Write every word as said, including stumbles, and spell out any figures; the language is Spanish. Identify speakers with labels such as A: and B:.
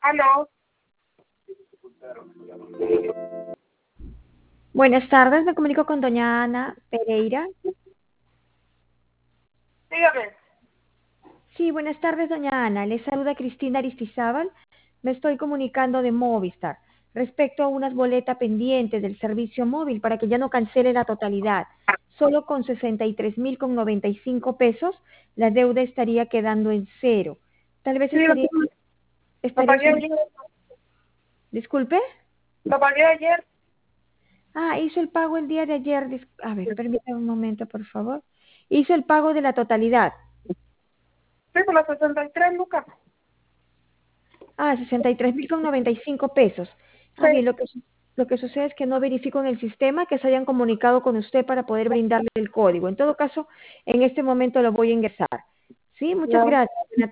A: Aló,
B: Buenas tardes, me comunico con doña Ana Pereira.
A: dígame.
B: Sí, buenas tardes, doña Ana. Le saluda Cristina Aristizábal. Me estoy comunicando de Movistar respecto a unas boletas pendientes del servicio móvil para que ya no cancele la totalidad. Solo con sesenta y tres mil con noventa y cinco pesos la deuda estaría quedando en cero. Tal vez
A: Sí, lo,
B: estaría,
A: lo
B: estaría
A: pagué
B: usted...
A: ayer.
B: Disculpe.
A: Lo pagué ayer.
B: Ah, hizo el pago el día de ayer. Dis- A ver, permítame un momento, por favor. Hizo el pago de la totalidad.
A: Sí, por las sesenta y tres, lucas.
B: Ah, sesenta y tres mil con noventa y cinco pesos.
A: Sí,
B: Ah, bien, lo que, su- lo que sucede es que no verifico en el sistema que se hayan comunicado con usted para poder brindarle el código. En todo caso, en este momento lo voy a ingresar. Sí, muchas
A: ya.
B: gracias. Buena